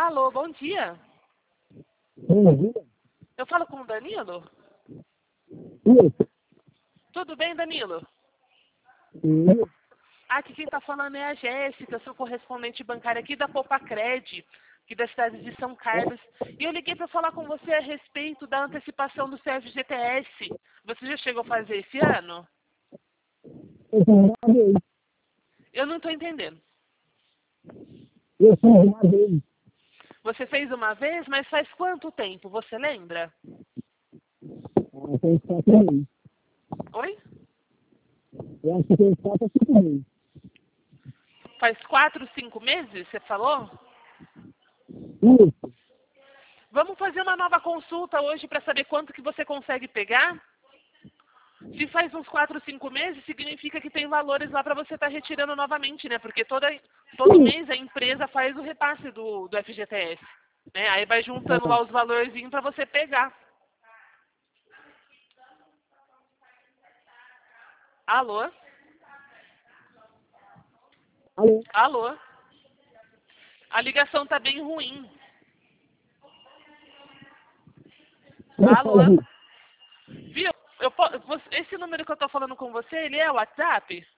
Alô, bom dia. Bom dia. Eu falo com o Danilo? Isso. Tudo bem, Danilo? Isso. Aqui quem está falando é a Jéssica, sou correspondente bancária aqui da Popacred, aqui da cidade de São Carlos. E eu liguei para falar com você a respeito da antecipação do FGTS. Você já chegou a fazer esse ano? Eu fiz uma vez. Eu não estou entendendo. Eu fiz uma vez. Você fez uma vez, mas faz quanto tempo? Você lembra? Tem 4 meses. Oi? Eu acho que tem 4 ou 5 meses. Faz 4, 5 meses, você falou? Isso. Vamos fazer uma nova consulta hoje para saber quanto que você consegue pegar? Se faz uns 4, 5 meses, significa que tem valores lá para você estar retirando novamente, né? Porque todo mês a empresa faz o repasse do FGTS. Né? Aí vai juntando lá os valorzinhos para você pegar. Alô? Alô? Alô? A ligação tá bem ruim. Alô? Viu? Esse número que eu tô falando com você, ele é o WhatsApp?